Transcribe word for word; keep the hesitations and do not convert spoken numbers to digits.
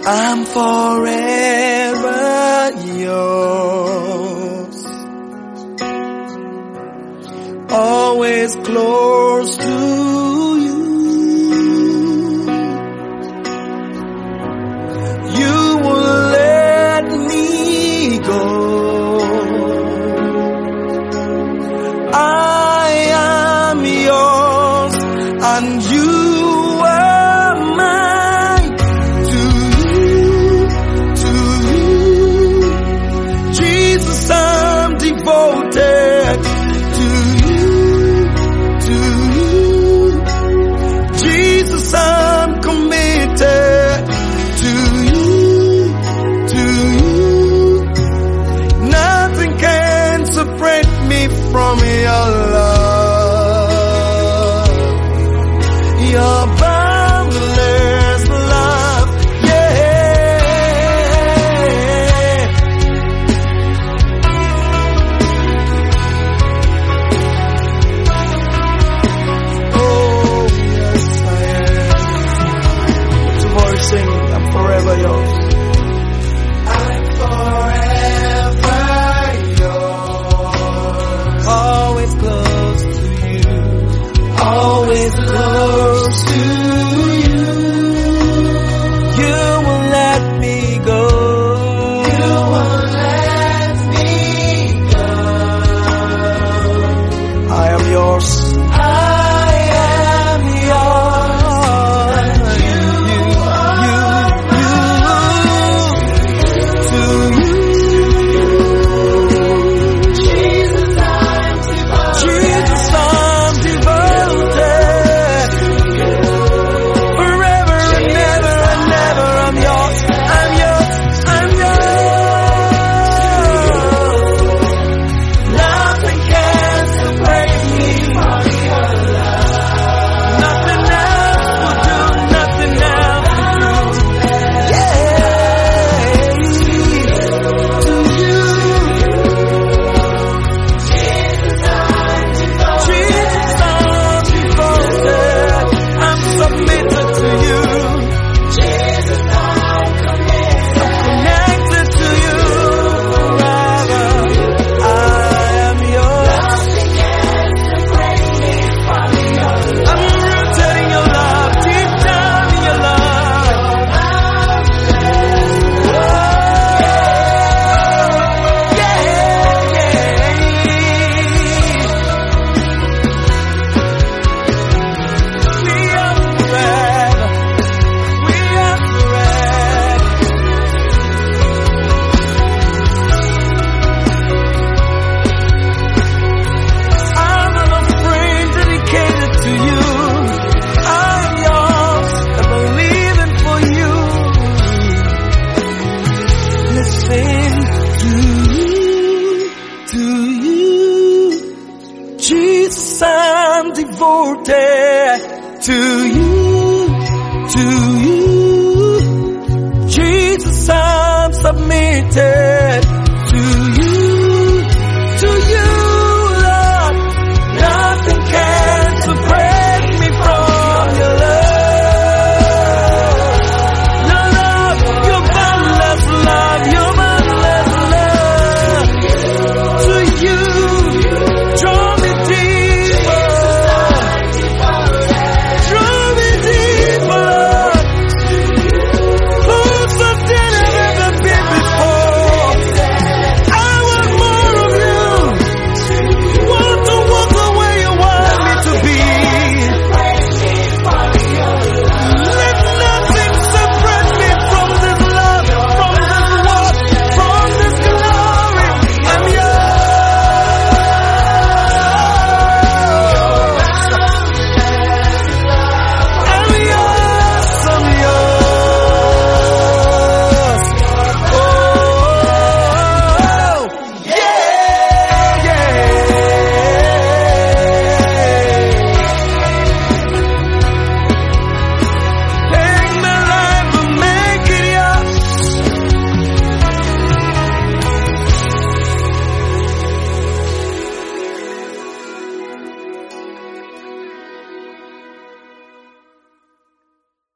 I'm forever yours, always close to you. You will let me go. I am yours and you are mine. To you, to you, Jesus, I'm devoted. To you, to you, Jesus, I'm committed. To you, to you, nothing can separate me from your love, your boundless love, yeah. Oh, yes, I am. Tomorrow singing, I'm forever yours. I'm forever yours, always close to you, always close to you. You will let me go. You will let me go. I am yours. I am yours. And you, you, you, to you. Jesus, I'm devoted. Jesus, I'm devoted. Forever and ever and ever, I'm yours. I'm yours. I'm yours. Nothing can separate me from your love. Nothing else will do. Nothing else will do. Yeah. To you. Jesus, I'm devoted. I'm submitted to you. Connected to you forever. I am yours. I'm rooted in your love, deep down in your love. Yeah, yeah. We are forever. We are forever. I'm an offering dedicated to you. I'm yours, ever living for you. Listen to you, to you. Jesus, I'm devoted to you, to you. Jesus, I'm submitted